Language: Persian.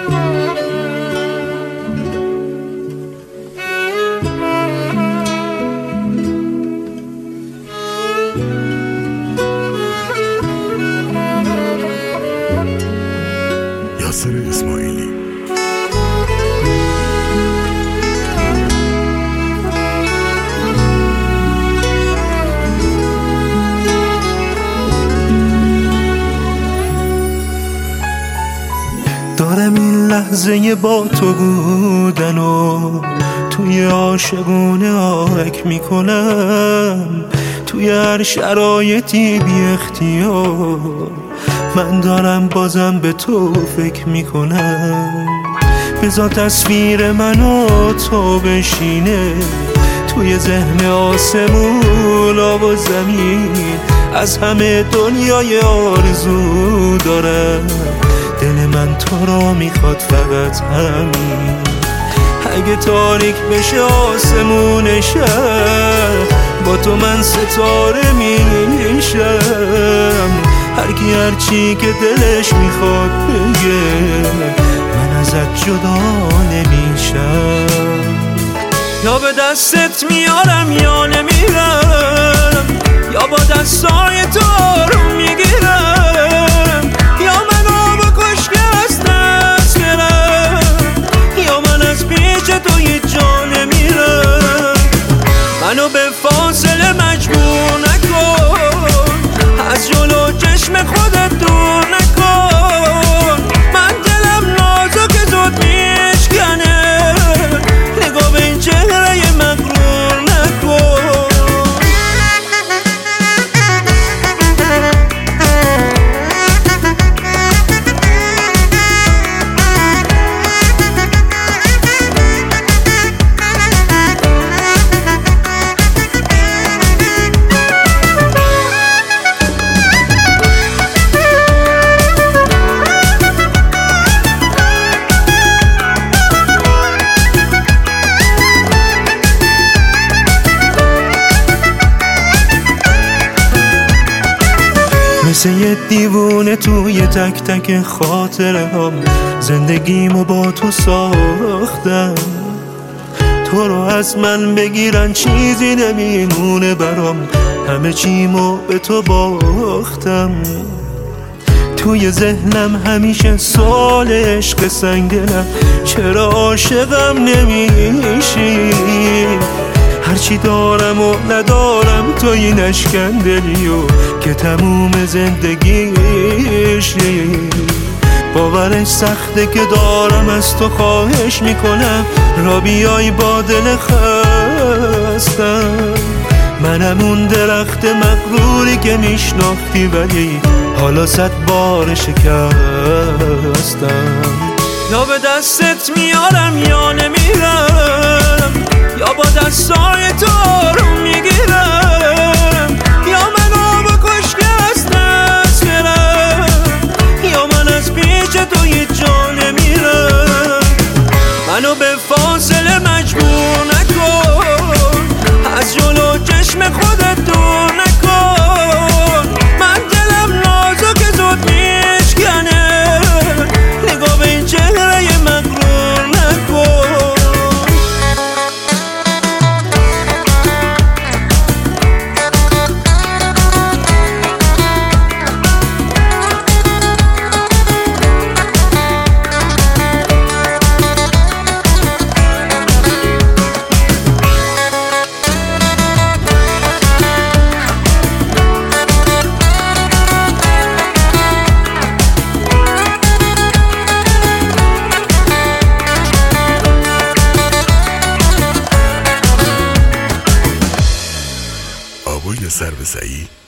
یاسر اسماعیلی. دارم این لحظه با تو بودن و توی عاشقونه آهک میکنم، توی هر شرایطی بی اختیار من دارم بازم به تو فکر میکنم. بذار تصویر من و تو بشینه توی ذهن آسمون آب و زمین، از همه دنیای آرزو دارم، دل من تو را میخواد فقط همین. اگه تاریک بشه آسمون شب با تو من ستاره میشم، هر کی هر چی که دلش میخواد بگه من ازت جدا نمیشم. یا به دستت میارم یا نمیرم، یا با دستای تو رو میگیرم، یا منو بکش که از دست برم، یا من از پیش تو هیچ جا نمیرم. منو به فاصله مجبور نکن، از جلو چشم خودت دور نکن، من دلم نازک زود میشکنه، نگاه به این چهره مغرور نکن. مثل یه دیوونه توی تک تک خاطره هم زندگیمو با تو ساختم، تو رو از من بگیرن چیزی نمیمونه برام، همه چیمو به تو باختم. توی ذهنم همیشه سوال عشق سنگدلم، چرا عاشقم نمیشی؟ هرچی دارم و ندارم توی نشکندلی و که تموم زندگیشی. باورش سخته که دارم از تو خواهش میکنم را بیای با دل خستم، منم اون درخت مغروری که میشناختی ولی حالا 100 بار شکستم. یا به دستت میارم یا نمیرم، یا با دستای تو رو میگیرم، یا منو بکش که از دست برم، یا من از پیش تو هیچ جا نمیرم. منو به فاصله مجبور نکن، از جلو چشم خودت دور نکن، من دلم نازک زود میشکنه، نگاه به این چهره مغرور نکن. آبای سر به سعی